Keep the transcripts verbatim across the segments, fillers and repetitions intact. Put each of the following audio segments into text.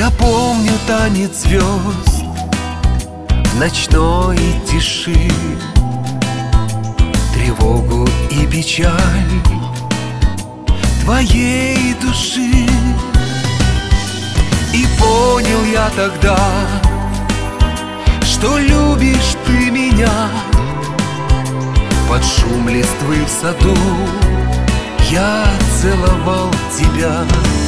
Я помню танец звезд в ночной тиши, тревогу и печаль твоей души. И понял я тогда, что любишь ты меня. Под шум листвы в саду я целовал тебя.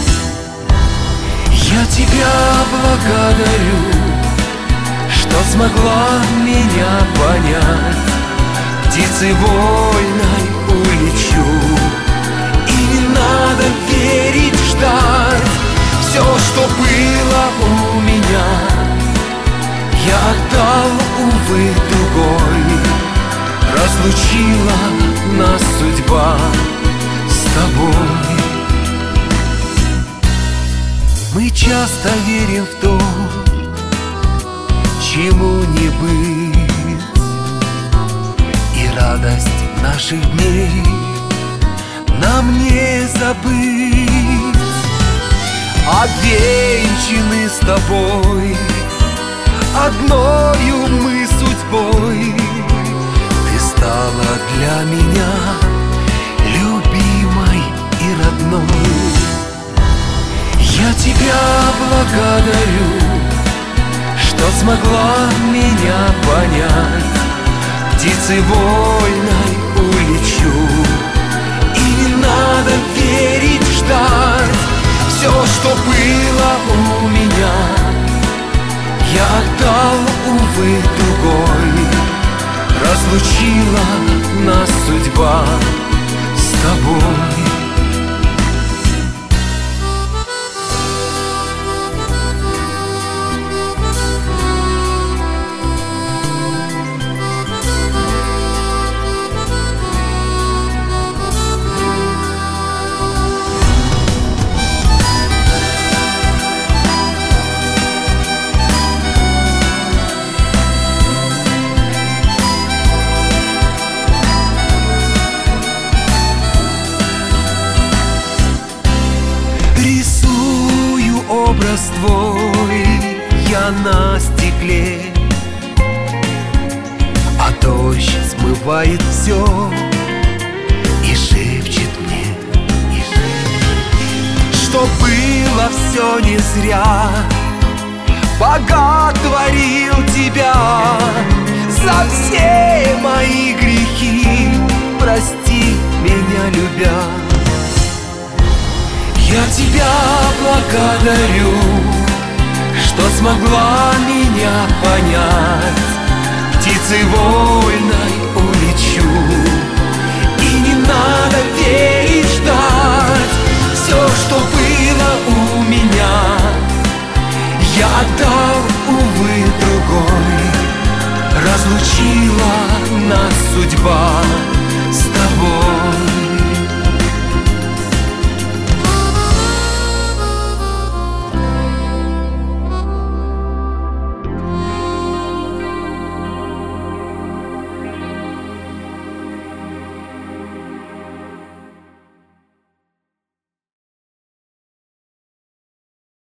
Я тебя благодарю, что смогла меня понять. Птицей вольной улечу, и не надо верить, ждать. Все, что было у меня, я отдал, увы, другой. Разлучила нас судьба с тобой. Мы часто верим в то, чему не быть, и радость наших дней нам не забыть. Обвенчаны с тобой одною мы судьбой. Ты стала для меня любимой и родной. Я тебя благодарю, что смогла меня понять. Птицей вольной улечу, и не надо верить, ждать. Все, что было у меня, я отдал, увы, другой. Разлучила нас судьба с тобой. Образ твой я на стекле, а дождь смывает все и шепчет мне, и шепчет, что было все не зря. Бога творил тебя за все мои грехи, прости меня, любя. Я тебя благодарю, что смогла меня понять. Птицей вольной улечу, и не надо верить, ждать. Все, что было у меня, я отдал, увы, другой. Разлучила нас судьба с тобой.